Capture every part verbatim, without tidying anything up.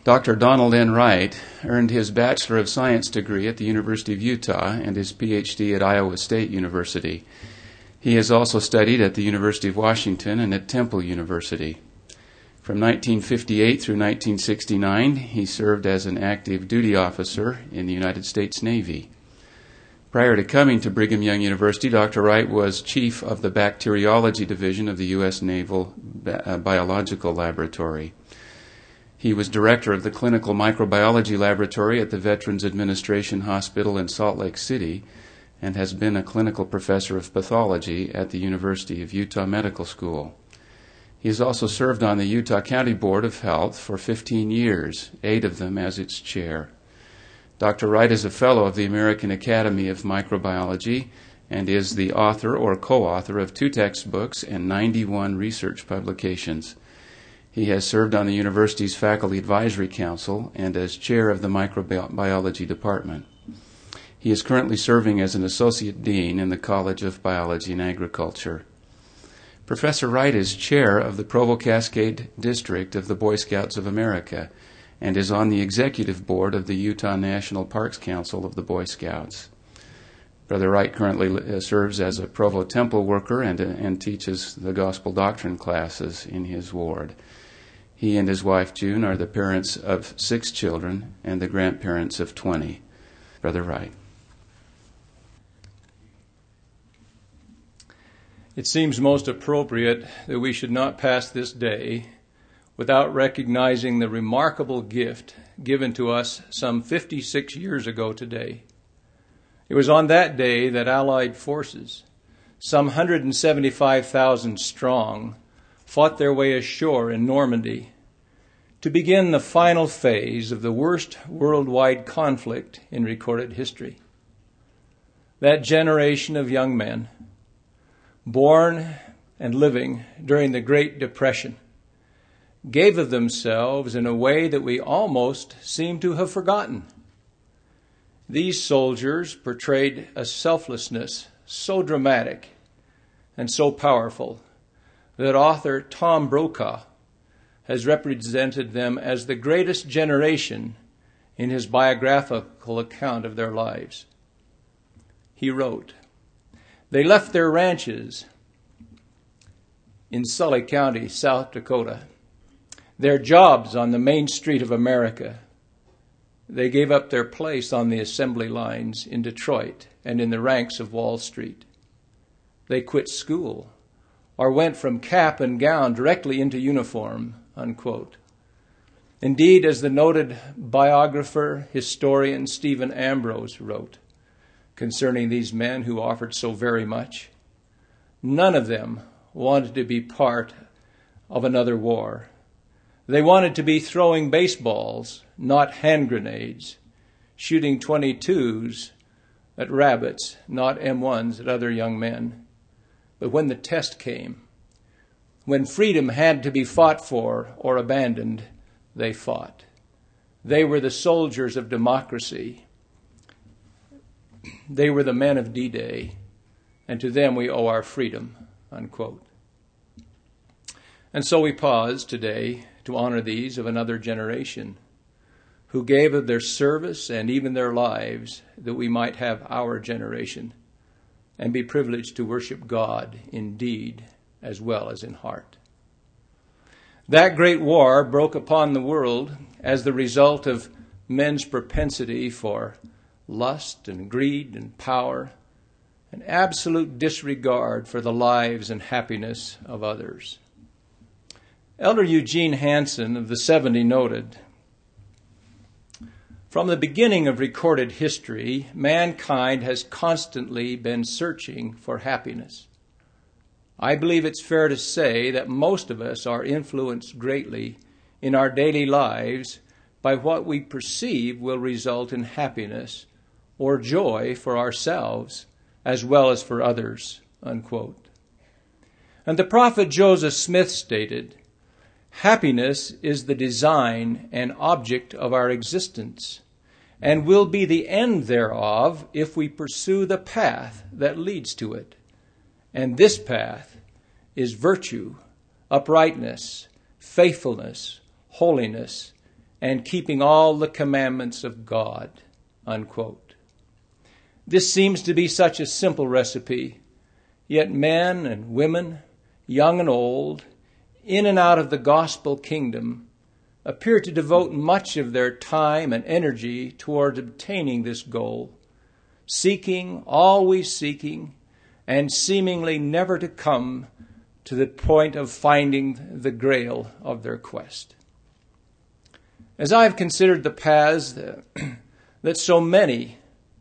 Doctor Donald N. Wright earned his Bachelor of Science degree at the University of Utah and his P H D at Iowa State University. He has also studied at the University of Washington and at Temple University. From nineteen fifty-eight through nineteen sixty-nine, he served as an active duty officer in the United States Navy. Prior to coming to Brigham Young University, Doctor Wright was chief of the Bacteriology Division of the U S Naval Bi- Biological Laboratory. He was director of the Clinical Microbiology Laboratory at the Veterans Administration Hospital in Salt Lake City and has been a clinical professor of pathology at the University of Utah Medical School. He has also served on the Utah County Board of Health for fifteen years, eight of them as its chair. Doctor Wright is a fellow of the American Academy of Microbiology and is the author or co-author of two textbooks and ninety-one research publications. He has served on the university's Faculty Advisory Council and as chair of the Microbiology Department. He is currently serving as an associate dean in the College of Biology and Agriculture. Professor Wright is chair of the Provo Cascade District of the Boy Scouts of America and is on the executive board of the Utah National Parks Council of the Boy Scouts. Brother Wright currently serves as a Provo Temple worker and, and teaches the gospel doctrine classes in his ward. He and his wife June are the parents of six children and the grandparents of twenty. Brother Wright. It seems most appropriate that we should not pass this day without recognizing the remarkable gift given to us some fifty-six years ago today. It was on that day that Allied forces, some one hundred seventy-five thousand strong, fought their way ashore in Normandy to begin the final phase of the worst worldwide conflict in recorded history. That generation of young men, born and living during the Great Depression, gave of themselves in a way that we almost seem to have forgotten. These soldiers portrayed a selflessness so dramatic and so powerful that author Tom Brokaw has represented them as the greatest generation in his biographical account of their lives. He wrote, "They left their ranches in Sully County, South Dakota, their jobs on the main street of America. They gave up their place on the assembly lines in Detroit and in the ranks of Wall Street. They quit school or went from cap and gown directly into uniform," unquote. Indeed, as the noted biographer, historian Stephen Ambrose wrote concerning these men who offered so very much, none of them wanted to be part of another war. They wanted to be throwing baseballs, not hand grenades, shooting twenty-twos at rabbits, not M ones at other young men. But when the test came, when freedom had to be fought for or abandoned, they fought. They were the soldiers of democracy. They were the men of D-Day, and to them we owe our freedom, unquote. And so we pause today to honor these of another generation who gave of their service and even their lives that we might have our generation and be privileged to worship God in deed as well as in heart. That great war broke upon the world as the result of men's propensity for lust and greed and power, and absolute disregard for the lives and happiness of others. Elder Eugene Hansen of the seventy noted, "From the beginning of recorded history, mankind has constantly been searching for happiness. I believe it's fair to say that most of us are influenced greatly in our daily lives by what we perceive will result in happiness or joy for ourselves as well as for others," unquote. And the prophet Joseph Smith stated, "Happiness is the design and object of our existence, and will be the end thereof if we pursue the path that leads to it. And this path is virtue, uprightness, faithfulness, holiness, and keeping all the commandments of God, unquote. This seems to be such a simple recipe, yet men and women, young and old, in and out of the gospel kingdom, appear to devote much of their time and energy toward obtaining this goal, seeking, always seeking, and seemingly never to come to the point of finding the grail of their quest. As I have considered the paths that so many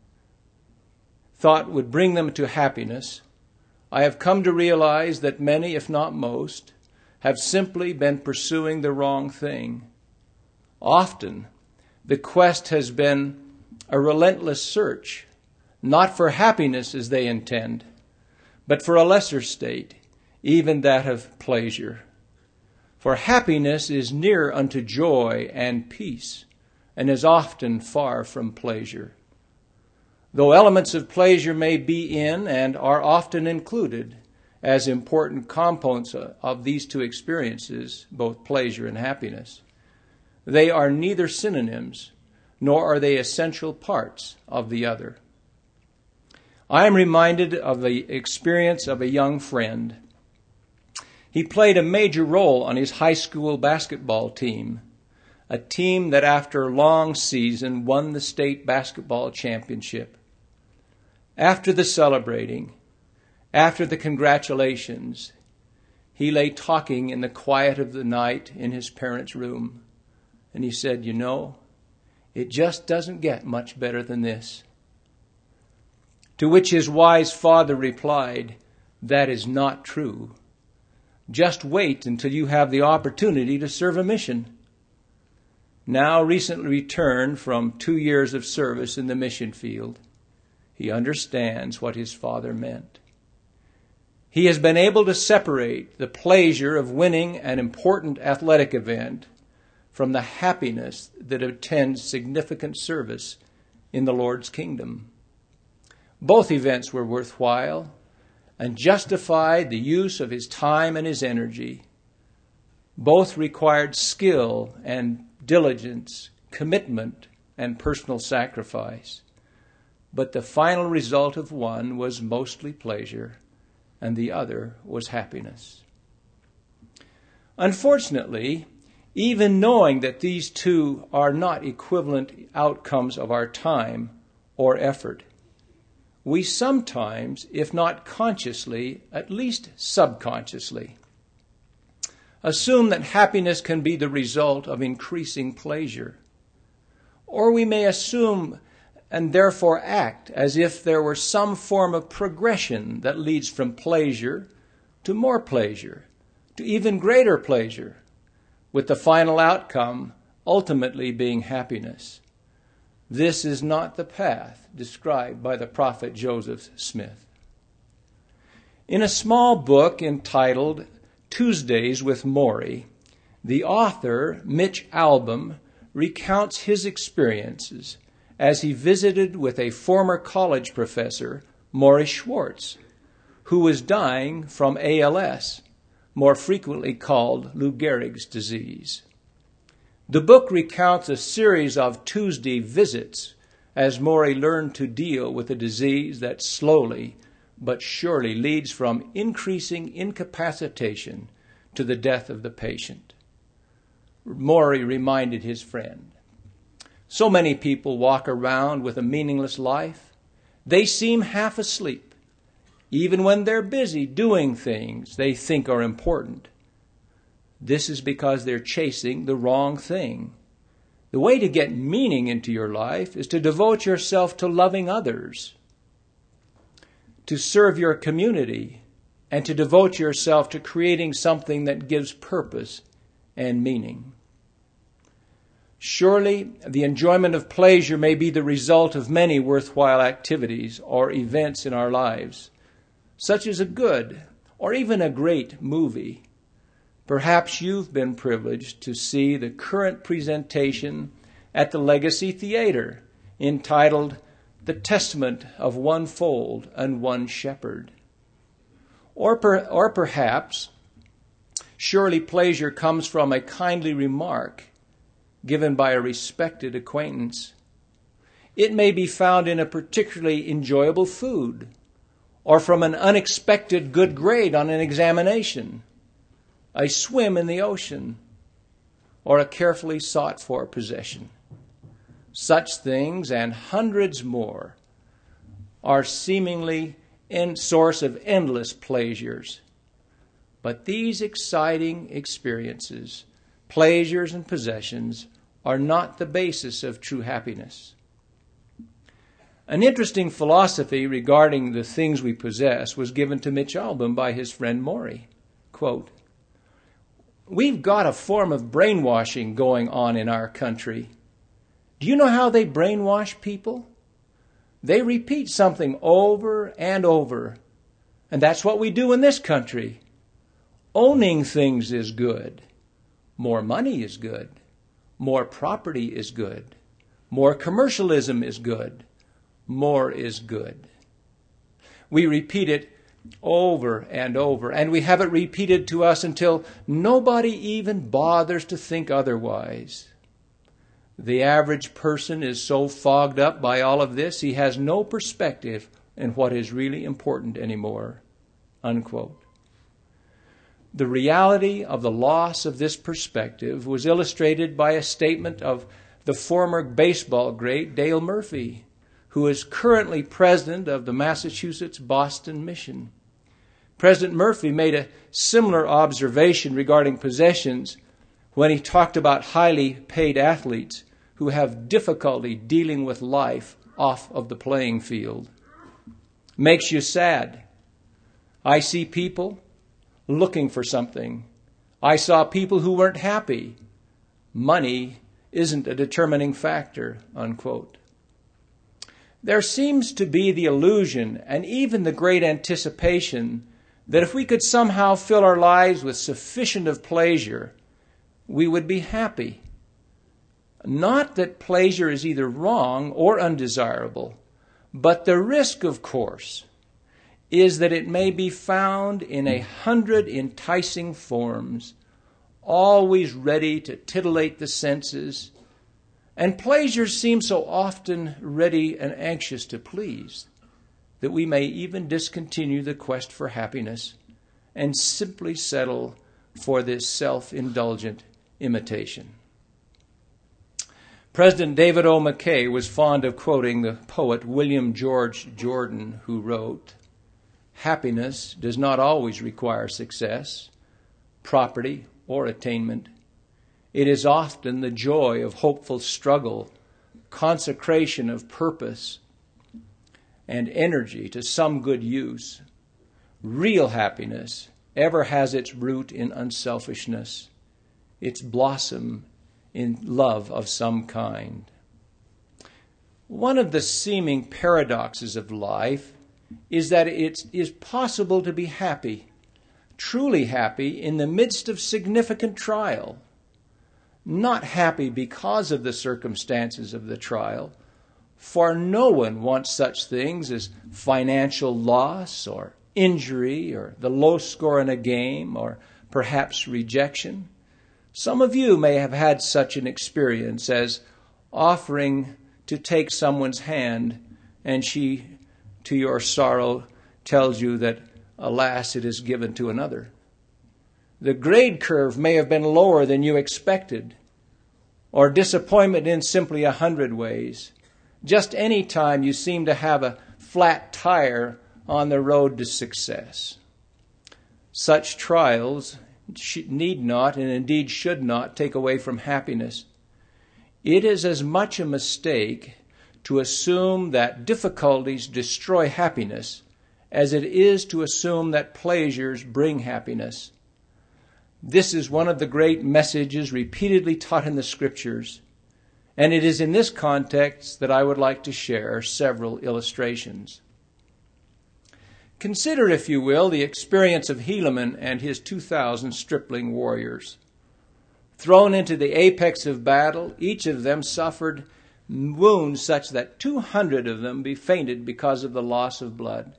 thought would bring them to happiness, I have come to realize that many, if not most, have simply been pursuing the wrong thing. Often, the quest has been a relentless search, not for happiness as they intend, but for a lesser state, even that of pleasure. For happiness is near unto joy and peace, and is often far from pleasure. Though elements of pleasure may be in and are often included as important components of these two experiences, both pleasure and happiness, they are neither synonyms, nor are they essential parts of the other. I am reminded of the experience of a young friend. He played a major role on his high school basketball team, a team that after a long season won the state basketball championship. After the celebrating, after the congratulations, he lay talking in the quiet of the night in his parents' room, and he said, "You know, it just doesn't get much better than this." To which his wise father replied, "That is not true. Just wait until you have the opportunity to serve a mission." Now recently returned from two years of service in the mission field, he understands what his father meant. He has been able to separate the pleasure of winning an important athletic event from the happiness that attends significant service in the Lord's kingdom. Both events were worthwhile and justified the use of his time and his energy. Both required skill and diligence, commitment and personal sacrifice. But the final result of one was mostly pleasure, and the other was happiness. Unfortunately, even knowing that these two are not equivalent outcomes of our time or effort, we sometimes, if not consciously, at least subconsciously, assume that happiness can be the result of increasing pleasure. Or we may assume and therefore act as if there were some form of progression that leads from pleasure to more pleasure, to even greater pleasure, with the final outcome ultimately being happiness. This is not the path described by the prophet Joseph Smith. In a small book entitled Tuesdays with Morrie, the author, Mitch Albom, recounts his experiences as he visited with a former college professor, Morrie Schwartz, who was dying from A L S, more frequently called Lou Gehrig's disease. The book recounts a series of Tuesday visits as Morrie learned to deal with a disease that slowly but surely leads from increasing incapacitation to the death of the patient. Morrie reminded his friend, "So many people walk around with a meaningless life. They seem half asleep, even when they're busy doing things they think are important. This is because they're chasing the wrong thing. The way to get meaning into your life is to devote yourself to loving others, to serve your community, and to devote yourself to creating something that gives purpose and meaning. Surely, the enjoyment of pleasure may be the result of many worthwhile activities or events in our lives, such as a good or even a great movie. Perhaps you've been privileged to see the current presentation at the Legacy Theater entitled The Testament of One Fold and One Shepherd. Or, per, or perhaps, surely pleasure comes from a kindly remark given by a respected acquaintance. It may be found in a particularly enjoyable food, or from an unexpected good grade on an examination, a swim in the ocean, or a carefully sought-for possession. Such things and hundreds more are seemingly a source of endless pleasures. But these exciting experiences, pleasures and possessions, are not the basis of true happiness. An interesting philosophy regarding the things we possess was given to Mitch Albom by his friend Morrie. Quote, "We've got a form of brainwashing going on in our country. Do you know how they brainwash people? They repeat something over and over, and that's what we do in this country. Owning things is good. More money is good. More property is good. More commercialism is good. More is good." We repeat it over and over, and we have it repeated to us until nobody even bothers to think otherwise. The average person is so fogged up by all of this, he has no perspective in what is really important anymore. Unquote. The reality of the loss of this perspective was illustrated by a statement of the former baseball great Dale Murphy, who is currently president of the Massachusetts Boston Mission. President Murphy made a similar observation regarding possessions when he talked about highly paid athletes who have difficulty dealing with life off of the playing field. Makes you sad. I see people looking for something. I saw people who weren't happy. Money isn't a determining factor, unquote. There seems to be the illusion and even the great anticipation that if we could somehow fill our lives with sufficient of pleasure, we would be happy. Not that pleasure is either wrong or undesirable, but the risk, of course, is that it may be found in a hundred enticing forms, always ready to titillate the senses, and pleasures seem so often ready and anxious to please that we may even discontinue the quest for happiness and simply settle for this self-indulgent imitation. President David O. McKay was fond of quoting the poet William George Jordan, who wrote, "Happiness does not always require success, property, or attainment. It is often the joy of hopeful struggle, consecration of purpose, and energy to some good use. Real happiness ever has its root in unselfishness, its blossom in love of some kind." One of the seeming paradoxes of life is that it is possible to be happy, truly happy, in the midst of significant trial. Not happy because of the circumstances of the trial, for no one wants such things as financial loss or injury or the low score in a game or perhaps rejection. Some of you may have had such an experience as offering to take someone's hand and she, to your sorrow, tells you that, alas, it is given to another. The grade curve may have been lower than you expected, or disappointment in simply a hundred ways. Just any time you seem to have a flat tire on the road to success. Such trials need not, and indeed should not, take away from happiness. It is as much a mistake to assume that difficulties destroy happiness as it is to assume that pleasures bring happiness. This is one of the great messages repeatedly taught in the Scriptures, and it is in this context that I would like to share several illustrations. Consider, if you will, the experience of Helaman and his two thousand stripling warriors. Thrown into the apex of battle, each of them suffered wounds such that two hundred of them be fainted because of the loss of blood.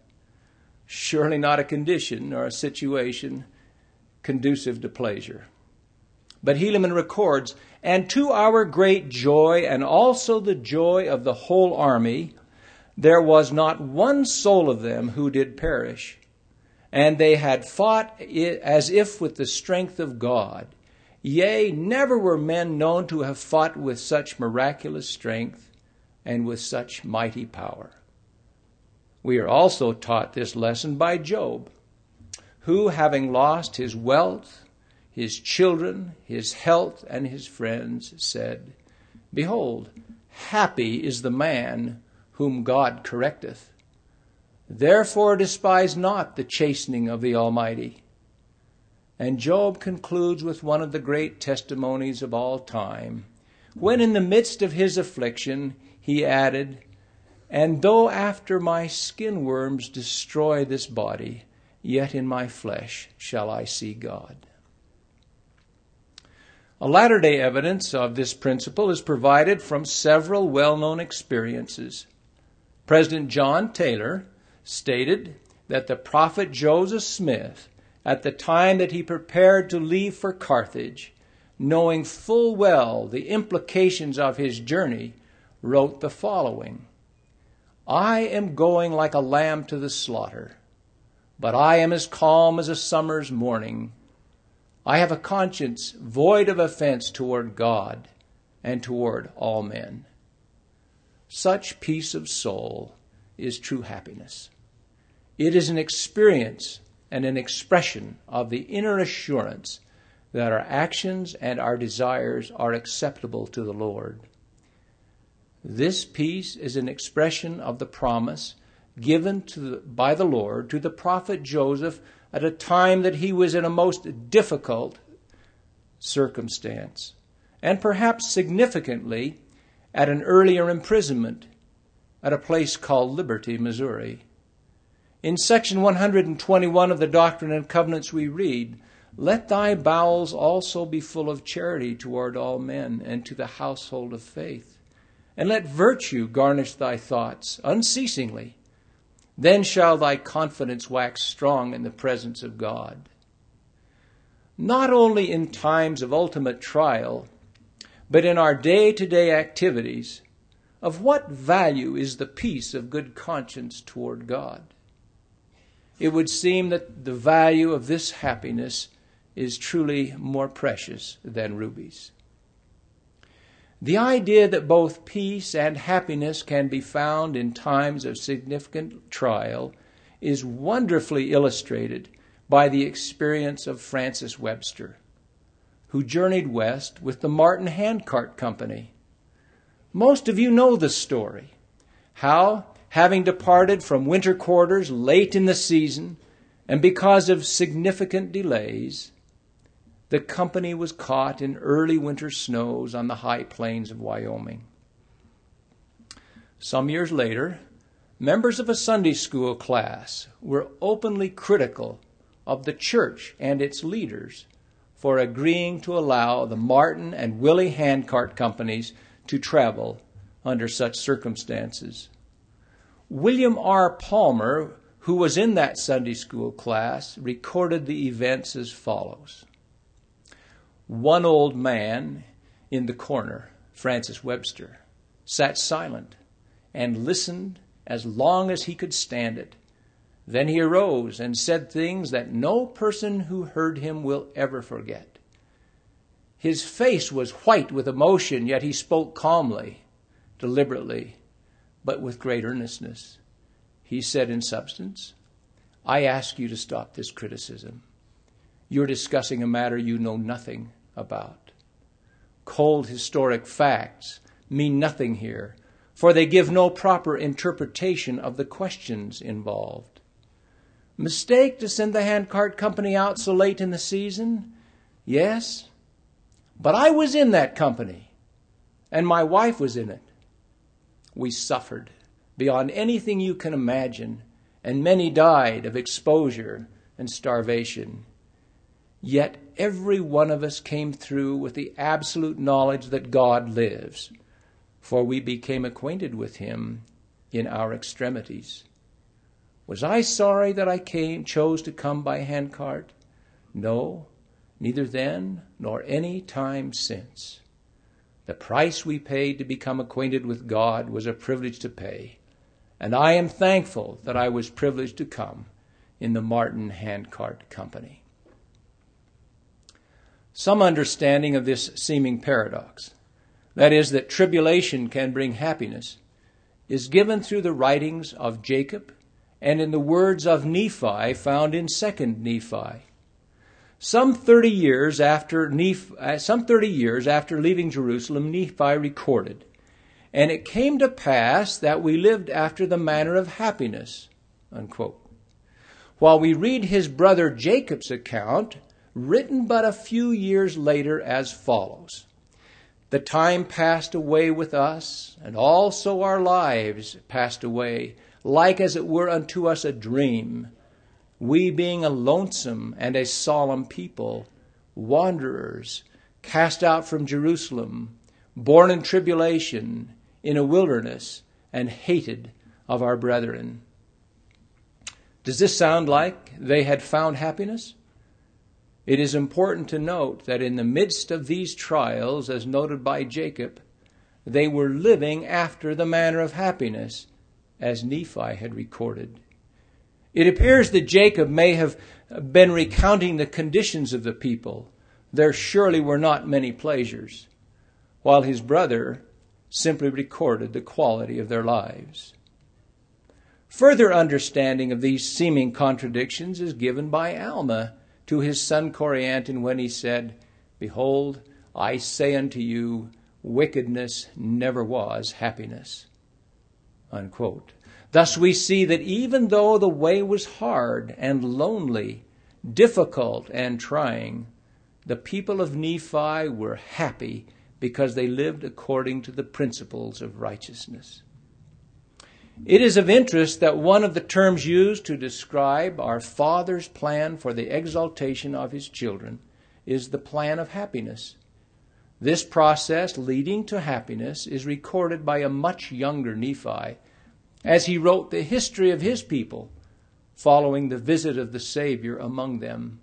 Surely not a condition or a situation conducive to pleasure. But Helaman records, "And to our great joy, and also the joy of the whole army, there was not one soul of them who did perish. And they had fought as if with the strength of God. Yea, never were men known to have fought with such miraculous strength and with such mighty power." We are also taught this lesson by Job, who, having lost his wealth, his children, his health, and his friends, said, "Behold, happy is the man whom God correcteth. Therefore despise not the chastening of the Almighty." And Job concludes with one of the great testimonies of all time, when in the midst of his affliction he added, "And though after my skin worms destroy this body, yet in my flesh shall I see God." A latter-day evidence of this principle is provided from several well-known experiences. President John Taylor stated that the prophet Joseph Smith, at the time that he prepared to leave for Carthage, knowing full well the implications of his journey, wrote the following: "I am going like a lamb to the slaughter, but I am as calm as a summer's morning. I have a conscience void of offense toward God and toward all men." Such peace of soul is true happiness. It is an experience and an expression of the inner assurance that our actions and our desires are acceptable to the Lord. This peace is an expression of the promise given to the, by the Lord to the prophet Joseph at a time that he was in a most difficult circumstance, and perhaps significantly at an earlier imprisonment at a place called Liberty, Missouri. In section one hundred twenty-one of the Doctrine and Covenants we read, "Let thy bowels also be full of charity toward all men and to the household of faith. And let virtue garnish thy thoughts unceasingly. Then shall thy confidence wax strong in the presence of God." Not only in times of ultimate trial, but in our day-to-day activities, of what value is the peace of good conscience toward God? It would seem that the value of this happiness is truly more precious than rubies. The idea that both peace and happiness can be found in times of significant trial is wonderfully illustrated by the experience of Francis Webster, who journeyed west with the Martin Handcart Company. Most of you know the story, how, having departed from winter quarters late in the season, and because of significant delays, the company was caught in early winter snows on the high plains of Wyoming. Some years later, members of a Sunday school class were openly critical of the church and its leaders for agreeing to allow the Martin and Willie Handcart companies to travel under such circumstances. William R. Palmer, who was in that Sunday school class, recorded the events as follows. One old man in the corner, Francis Webster, sat silent and listened as long as he could stand it. Then he arose and said things that no person who heard him will ever forget. His face was white with emotion, yet he spoke calmly, deliberately, but with great earnestness. He said in substance, "I ask you to stop this criticism. You're discussing a matter you know nothing about. Cold historic facts mean nothing here, for they give no proper interpretation of the questions involved. Mistake to send the Handcart Company out so late in the season? Yes, but I was in that company, and my wife was in it. We suffered beyond anything you can imagine, and many died of exposure and starvation. Yet every one of us came through with the absolute knowledge that God lives, for we became acquainted with him in our extremities. Was I sorry that I came, chose to come by handcart? No, neither then nor any time since. The price we paid to become acquainted with God was a privilege to pay, and I am thankful that I was privileged to come in the Martin Handcart Company. Some understanding of this seeming paradox, that is, that tribulation can bring happiness, is given through the writings of Jacob and in the words of Nephi found in Second Nephi. Some thirty years after Nephi, some thirty years after leaving Jerusalem, Nephi recorded, "And it came to pass that we lived after the manner of happiness," unquote. While we read his brother Jacob's account, written but a few years later, as follows: "The time passed away with us, and also our lives passed away, like as it were unto us a dream. We being a lonesome and a solemn people, wanderers, cast out from Jerusalem, born in tribulation, in a wilderness, and hated of our brethren." Does this sound like they had found happiness? It is important to note that in the midst of these trials, as noted by Jacob, they were living after the manner of happiness, as Nephi had recorded. It appears that Jacob may have been recounting the conditions of the people. There surely were not many pleasures, while his brother simply recorded the quality of their lives. Further understanding of these seeming contradictions is given by Alma to his son Corianton when he said, "Behold, I say unto you, wickedness never was happiness." Unquote. Thus we see that even though the way was hard and lonely, difficult and trying, the people of Nephi were happy because they lived according to the principles of righteousness. It is of interest that one of the terms used to describe our Father's plan for the exaltation of his children is the plan of happiness. This process leading to happiness is recorded by a much younger Nephi, as he wrote the history of his people following the visit of the Savior among them.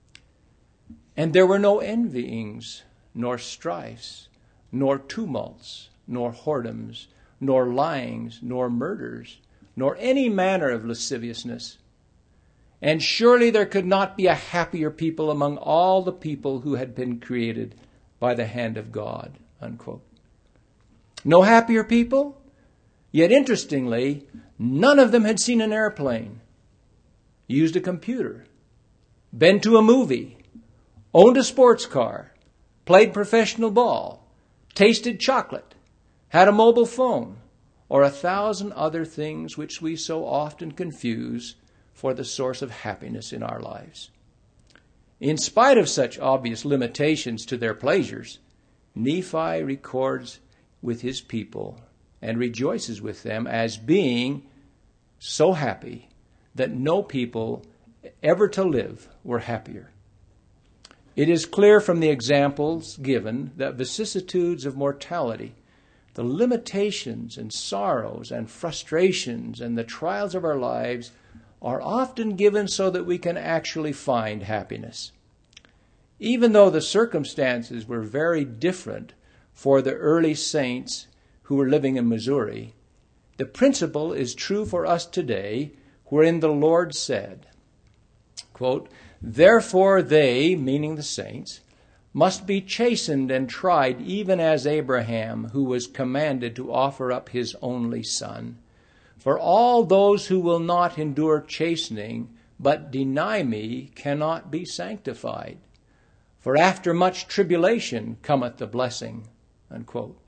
"And there were no envyings, nor strifes, nor tumults, nor whoredoms, nor lyings, nor murders, nor any manner of lasciviousness. And surely there could not be a happier people among all the people who had been created by the hand of God." Unquote. No happier people? Yet interestingly, none of them had seen an airplane, used a computer, been to a movie, owned a sports car, played professional ball, tasted chocolate, had a mobile phone, or a thousand other things which we so often confuse for the source of happiness in our lives. In spite of such obvious limitations to their pleasures, Nephi records with his people and rejoices with them as being so happy that no people ever to live were happier. It is clear from the examples given that vicissitudes of mortality, the limitations and sorrows and frustrations and the trials of our lives are often given so that we can actually find happiness. Even though the circumstances were very different for the early saints who were living in Missouri, the principle is true for us today, wherein the Lord said, quote, "Therefore they," meaning the saints, "must be chastened and tried, even as Abraham, who was commanded to offer up his only son. For all those who will not endure chastening, but deny me, cannot be sanctified. For after much tribulation cometh the blessing." Unquote.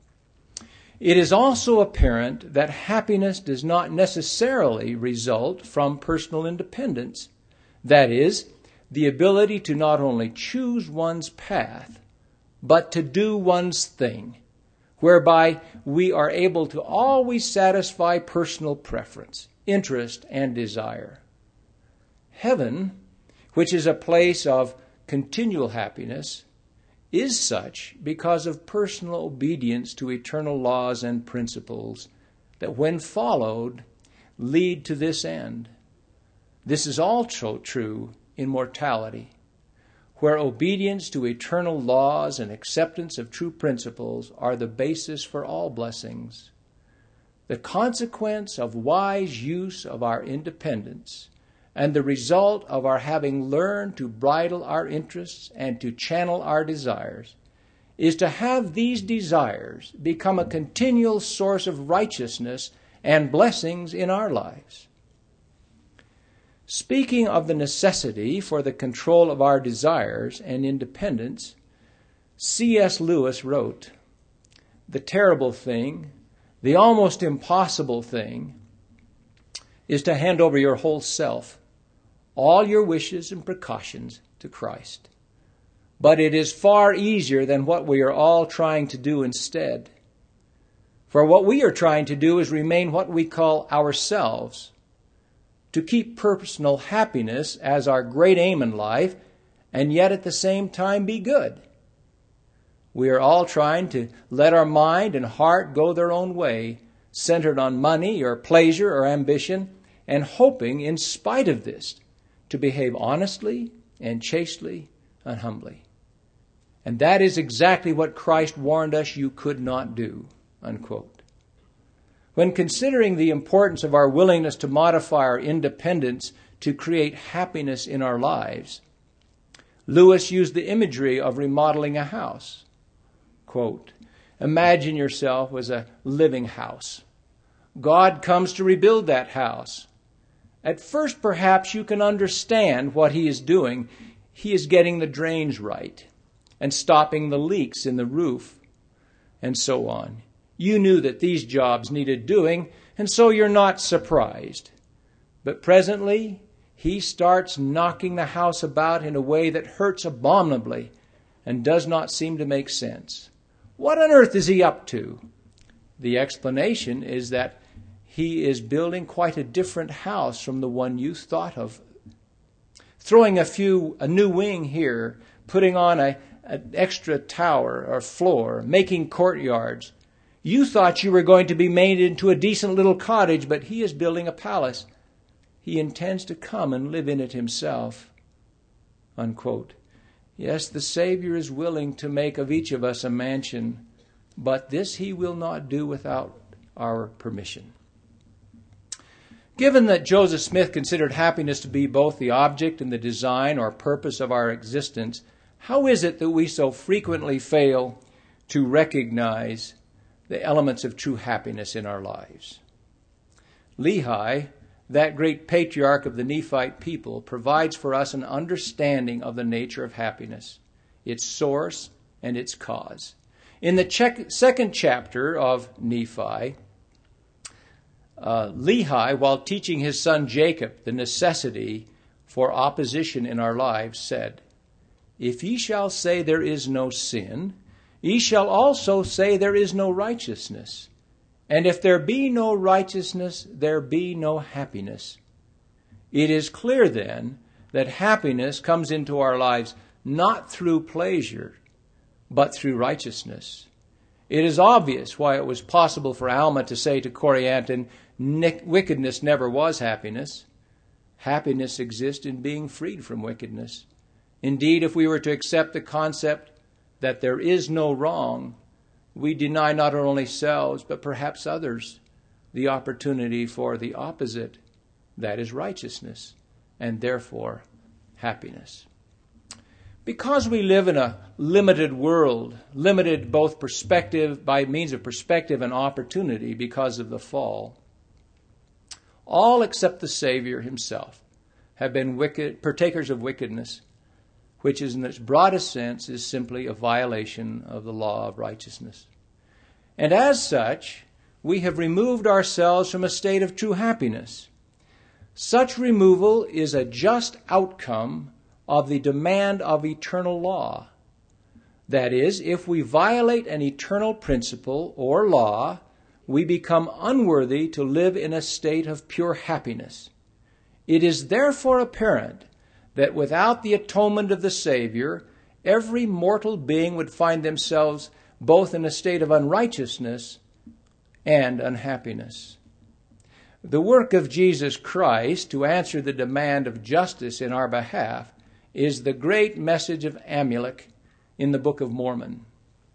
It is also apparent that happiness does not necessarily result from personal independence. That is, the ability to not only choose one's path, but to do one's thing, whereby we are able to always satisfy personal preference, interest, and desire. Heaven, which is a place of continual happiness, is such because of personal obedience to eternal laws and principles that, when followed, lead to this end. This is also true in mortality. where obedience to eternal laws and acceptance of true principles are the basis for all blessings. The consequence of wise use of our independence and the result of our having learned to bridle our interests and to channel our desires is to have these desires become a continual source of righteousness and blessings in our lives. Speaking of the necessity for the control of our desires and independence, C S Lewis wrote, "The terrible thing, the almost impossible thing, is to hand over your whole self, all your wishes and precautions to Christ. But it is far easier than what we are all trying to do instead. For what we are trying to do is remain what we call ourselves, to keep personal happiness as our great aim in life, and yet at the same time be good. We are all trying to let our mind and heart go their own way, centered on money or pleasure or ambition, and hoping, in spite of this, to behave honestly and chastely and humbly. And that is exactly what Christ warned us you could not do," unquote. When considering the importance of our willingness to modify our independence to create happiness in our lives, Lewis used the imagery of remodeling a house. Quote, "Imagine yourself as a living house. God comes to rebuild that house. At first, perhaps you can understand what he is doing. He is getting the drains right and stopping the leaks in the roof and so on. You knew that these jobs needed doing, and so you're not surprised. But presently, he starts knocking the house about in a way that hurts abominably and does not seem to make sense. What on earth is he up to? The explanation is that he is building quite a different house from the one you thought of. Throwing a few, a new wing here, putting on a, an extra tower or floor, making courtyards. You thought you were going to be made into a decent little cottage, but he is building a palace. He intends to come and live in it himself." Unquote. Yes, the Savior is willing to make of each of us a mansion, but this he will not do without our permission. Given that Joseph Smith considered happiness to be both the object and the design or purpose of our existence, how is it that we so frequently fail to recognize the elements of true happiness in our lives? Lehi, that great patriarch of the Nephite people, provides for us an understanding of the nature of happiness, its source and its cause. In the check, second chapter of Nephi, uh, Lehi, while teaching his son Jacob the necessity for opposition in our lives, said, "If ye shall say there is no sin, ye shall also say there is no righteousness. And if there be no righteousness, there be no happiness. It is clear then that happiness comes into our lives not through pleasure, but through righteousness. It is obvious why it was possible for Alma to say to Corianton, wickedness never was happiness. Happiness exists in being freed from wickedness. Indeed, if we were to accept the concept that there is no wrong, we deny not only ourselves, but perhaps others, the opportunity for the opposite, that is righteousness, and therefore happiness. Because we live in a limited world, limited both perspective by means of perspective and opportunity because of the fall, all except the Savior himself have been wicked, partakers of wickedness, which is in its broadest sense is simply a violation of the law of righteousness. And as such, we have removed ourselves from a state of true happiness. Such removal is a just outcome of the demand of eternal law. That is, if we violate an eternal principle or law, we become unworthy to live in a state of pure happiness. It is therefore apparent that without the atonement of the Savior, every mortal being would find themselves both in a state of unrighteousness and unhappiness. The work of Jesus Christ to answer the demand of justice in our behalf is the great message of Amulek in the Book of Mormon.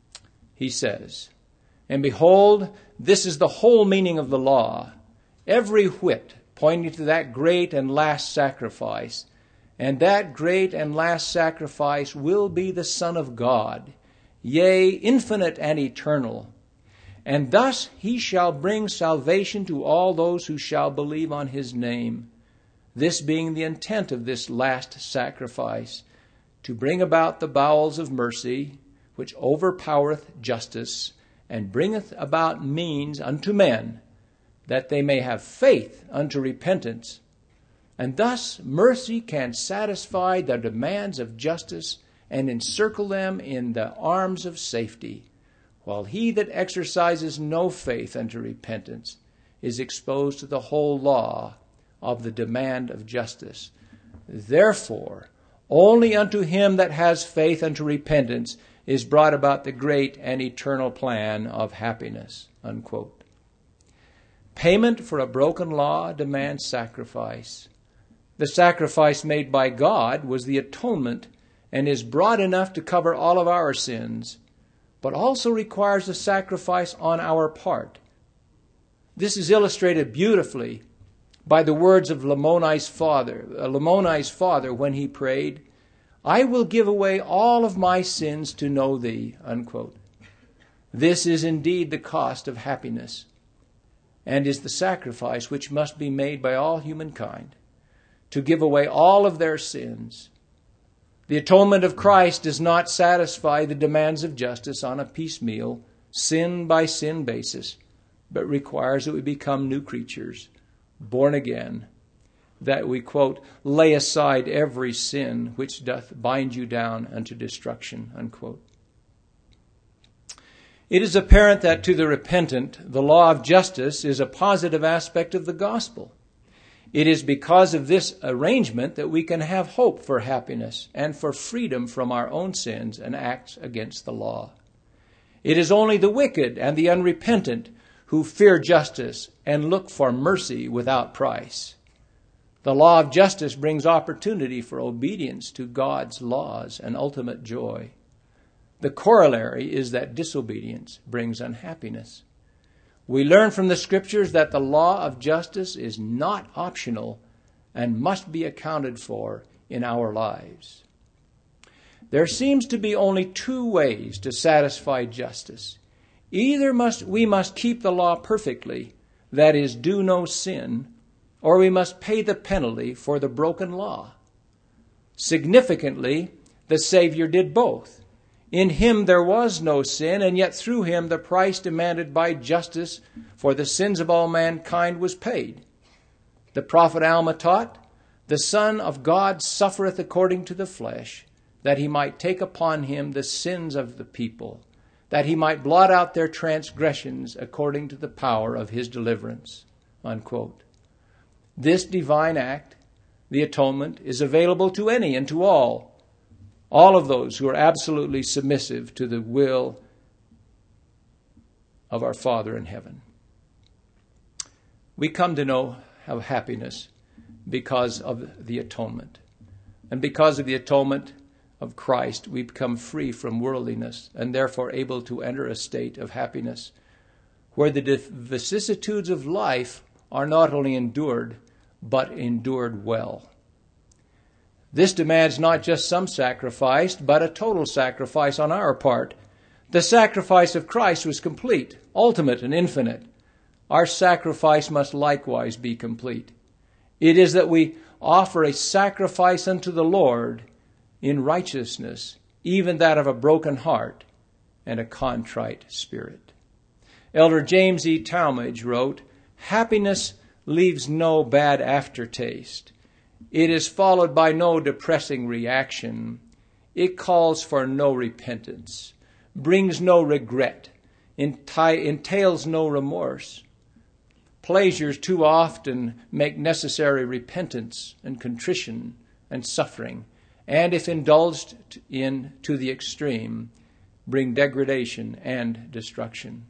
He says, "And behold, this is the whole meaning of the law, every whit pointing to that great and last sacrifice. And that great and last sacrifice will be the Son of God, yea, infinite and eternal. And thus he shall bring salvation to all those who shall believe on his name. This being the intent of this last sacrifice, to bring about the bowels of mercy, which overpowereth justice, and bringeth about means unto men, that they may have faith unto repentance. And thus mercy can satisfy the demands of justice and encircle them in the arms of safety, while he that exercises no faith unto repentance is exposed to the whole law of the demand of justice. Therefore, only unto him that has faith unto repentance is brought about the great and eternal plan of happiness." Unquote. Payment for a broken law demands sacrifice. The sacrifice made by God was the atonement and is broad enough to cover all of our sins, but also requires a sacrifice on our part. This is illustrated beautifully by the words of Lamoni's father, uh, Lamoni's father when he prayed, "I will give away all of my sins to know thee." Unquote. This is indeed the cost of happiness, and is the sacrifice which must be made by all humankind, to give away all of their sins. The atonement of Christ does not satisfy the demands of justice on a piecemeal, sin-by-sin basis, but requires that we become new creatures, born again, that we, quote, "lay aside every sin which doth bind you down unto destruction," unquote. It is apparent that to the repentant, the law of justice is a positive aspect of the gospel. It is because of this arrangement that we can have hope for happiness and for freedom from our own sins and acts against the law. It is only the wicked and the unrepentant who fear justice and look for mercy without price. The law of justice brings opportunity for obedience to God's laws and ultimate joy. The corollary is that disobedience brings unhappiness. We learn from the Scriptures that the law of justice is not optional and must be accounted for in our lives. There seems to be only two ways to satisfy justice. Either must we must keep the law perfectly, that is, do no sin, or we must pay the penalty for the broken law. Significantly, the Savior did both. In him there was no sin, and yet through him the price demanded by justice for the sins of all mankind was paid. The prophet Alma taught, "The Son of God suffereth according to the flesh, that he might take upon him the sins of the people, that he might blot out their transgressions according to the power of his deliverance." Unquote. This divine act, the atonement, is available to any and to all, all of those who are absolutely submissive to the will of our Father in heaven. We come to know of happiness because of the atonement. And because of the atonement of Christ, we become free from worldliness and therefore able to enter a state of happiness where the vicissitudes of life are not only endured, but endured well. This demands not just some sacrifice, but a total sacrifice on our part. The sacrifice of Christ was complete, ultimate, and infinite. Our sacrifice must likewise be complete. It is that we offer a sacrifice unto the Lord in righteousness, even that of a broken heart and a contrite spirit. Elder James E. Talmage wrote, "Happiness leaves no bad aftertaste. It is followed by no depressing reaction. It calls for no repentance, brings no regret, enti- entails no remorse. Pleasures too often make necessary repentance and contrition and suffering, and if indulged in to the extreme, bring degradation and destruction."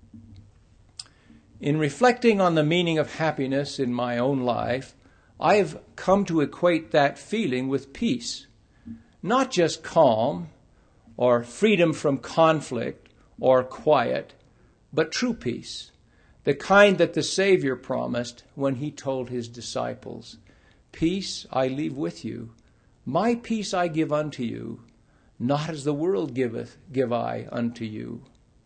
In reflecting on the meaning of happiness in my own life, I have come to equate that feeling with peace. not just calm or freedom from conflict or quiet, but true peace, the kind that the Savior promised when he told his disciples, "Peace I leave with you, my peace I give unto you, not as the world giveth, give I unto you."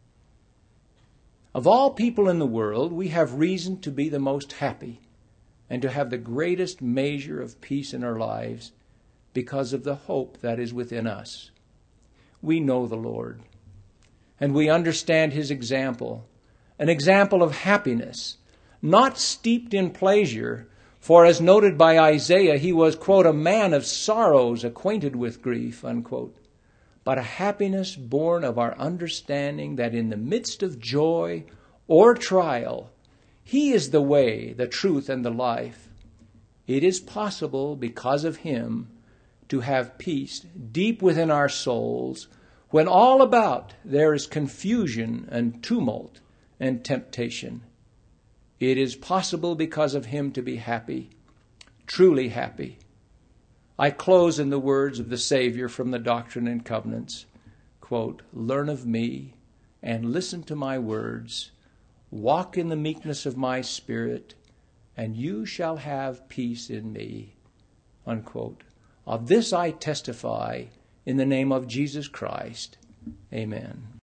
Of all people in the world, we have reason to be the most happy and to have the greatest measure of peace in our lives because of the hope that is within us. We know the Lord, and we understand his example, an example of happiness, not steeped in pleasure, for as noted by Isaiah, he was, quote, "a man of sorrows, acquainted with grief," unquote, but a happiness born of our understanding that in the midst of joy or trial, he is the way, the truth, and the life. It is possible, because of him, to have peace deep within our souls when all about there is confusion and tumult and temptation. It is possible because of him to be happy, truly happy. I close in the words of the Savior from the Doctrine and Covenants, quote, "Learn of me and listen to my words. Walk in the meekness of my spirit, and you shall have peace in me," unquote. Of this I testify in the name of Jesus Christ. Amen.